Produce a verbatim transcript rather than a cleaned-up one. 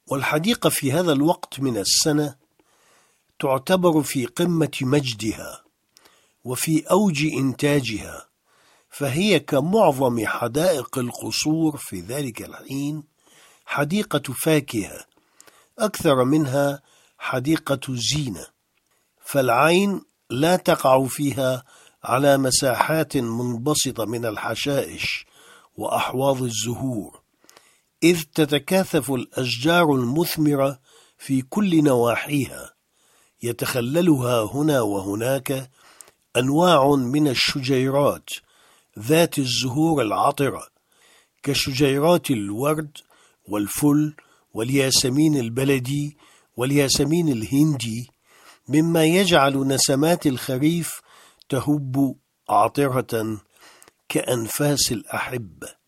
والحديقة في هذا الوقت من السنة تعتبر في قمة مجدها وفي أوج إنتاجها، فهي كمعظم حدائق القصور في ذلك الحين حديقة فاكهة أكثر منها حديقة زينة، فالعين لا تقع فيها على مساحات منبسطة من الحشائش وأحواض الزهور، إذ تتكاثف الأشجار المثمرة في كل نواحيها، يتخللها هنا وهناك أنواع من الشجيرات ذات الزهور العطرة كشجيرات الورد والفل والياسمين البلدي والياسمين الهندي، مما يجعل نسمات الخريف تهب عاطرة كأنفاس الأحبة.